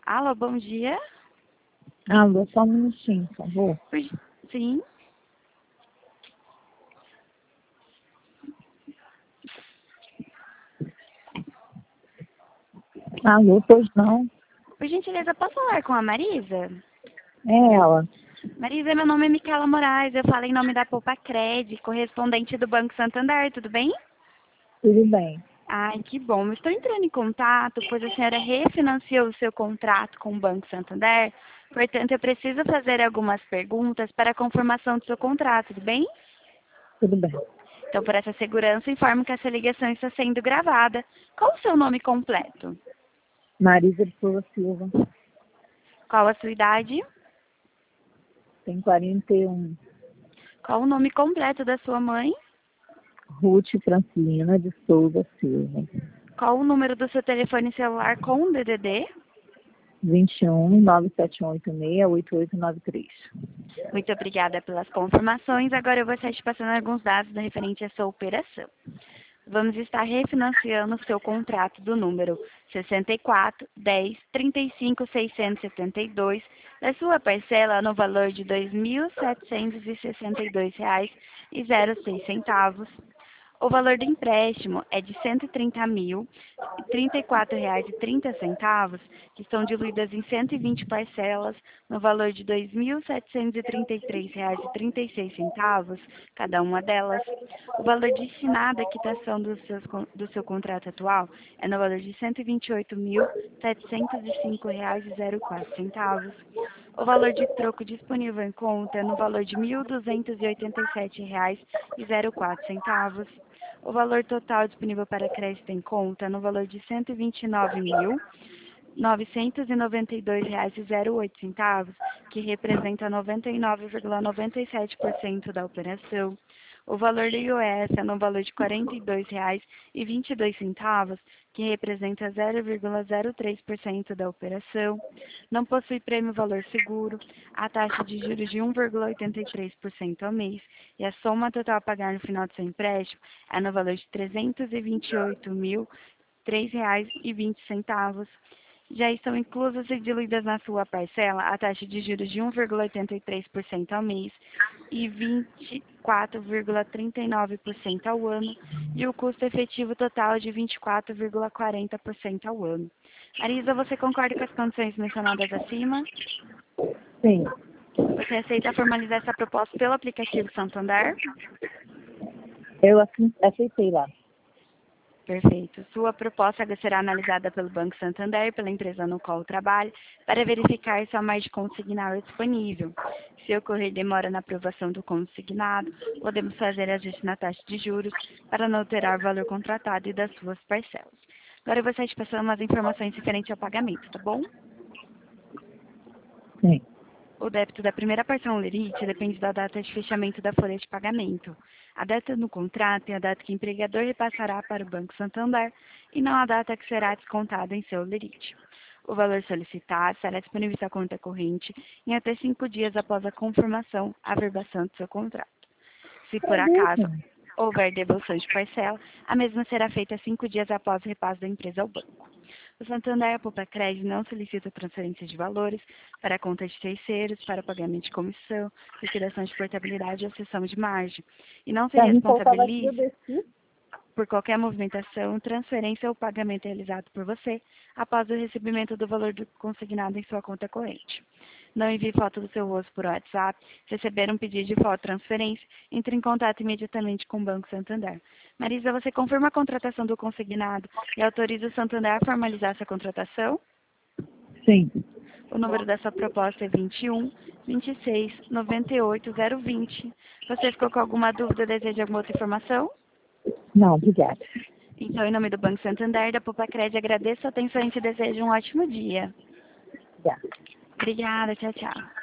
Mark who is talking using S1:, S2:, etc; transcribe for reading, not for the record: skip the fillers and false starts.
S1: Alô, bom dia.
S2: Alô, só um minutinho, por favor.
S1: Sim.
S2: Alô, pois não?
S1: Por gentileza, posso falar com a Marisa?
S2: É ela.
S1: Marisa, meu nome é Micaela Moraes, eu falo em nome da Poupa Cred, correspondente do Banco Santander, tudo bem?
S2: Tudo bem.
S1: Ai, que bom. Eu estou entrando em contato, pois a senhora refinanciou o seu contrato com o Banco Santander, portanto, eu preciso fazer algumas perguntas para a confirmação do seu contrato, tudo bem?
S2: Tudo bem.
S1: Então, por essa segurança, informo que essa ligação está sendo gravada. Qual o seu nome completo?
S2: Marisa de Souza Silva,
S1: Qual a sua idade?
S2: tem 41.
S1: Qual o nome completo da sua mãe?
S2: Ruth Francilina de Souza Silva.
S1: Qual o número do seu telefone celular com DDD?
S2: 21 97186 8893.
S1: Muito obrigada pelas confirmações. Agora eu vou estar te passando alguns dados referente à sua operação. Vamos estar refinanciando o seu contrato do número 64 10 35 672 da sua parcela no valor de R$ 2.762,06. O valor do empréstimo é de R$ 130.034,30, que estão diluídas em 120 parcelas, no valor de R$ 2.733,36, cada uma delas. O valor destinado à quitação do seu contrato atual é no valor de R$ 128.705,04. O valor de troco disponível em conta é no valor de R$ 1.287,04. O valor total disponível para crédito em conta é no valor de R$ 129.992,08, que representa 99,97% da operação. O valor do IOF é no valor de R$ 42,22, que representa 0,03% da operação. Não possui prêmio valor seguro, a taxa de juros de 1,83% ao mês e a soma total a pagar no final do seu empréstimo é no valor de R$ 328.003,20. Já estão inclusas e diluídas na sua parcela a taxa de juros de 1,83% ao mês e 24,39% ao ano e o custo efetivo total de 24,40% ao ano. Marisa, você concorda com as condições mencionadas acima?
S2: Sim.
S1: Você aceita formalizar essa proposta pelo aplicativo Santander?
S2: Eu aceitei lá.
S1: Perfeito. Sua proposta será analisada pelo Banco Santander e pela empresa no qual trabalha para verificar se a margem consignada é disponível. Se ocorrer demora na aprovação do consignado, podemos fazer ajuste na taxa de juros para não alterar o valor contratado e das suas parcelas. Agora eu vou estar te passando umas informações referentes ao pagamento, tá bom?
S2: Sim.
S1: O débito da primeira parcela lerite depende da data de fechamento da folha de pagamento. A data no contrato é a data que o empregador repassará para o Banco Santander e não a data que será descontada em seu lerite. O valor solicitado será disponível em sua conta corrente em até 5 dias após a confirmação, averbação do seu contrato. Se por acaso houver devolução de parcela, a mesma será feita 5 dias após o repasse da empresa ao banco. O Santander e a Poupa Cred não solicita transferência de valores para conta de terceiros, para pagamento de comissão, liquidação de portabilidade ou cessão de margem. E não se responsabiliza por qualquer movimentação, transferência ou pagamento realizado por você após o recebimento do valor consignado em sua conta corrente. Não envie foto do seu rosto por WhatsApp. Se receber um pedido de foto transferência, entre em contato imediatamente com o Banco Santander. Marisa, você confirma a contratação do consignado e autoriza o Santander a formalizar essa contratação?
S2: Sim.
S1: O número da sua proposta é 21 26 98 020. Você ficou com alguma dúvida ou deseja alguma outra informação?
S2: Não, obrigada.
S1: Então, em nome do Banco Santander e da Poupa Cred, agradeço a atenção e te desejo um ótimo dia.
S2: Obrigada.
S1: Obrigada, tchau, tchau.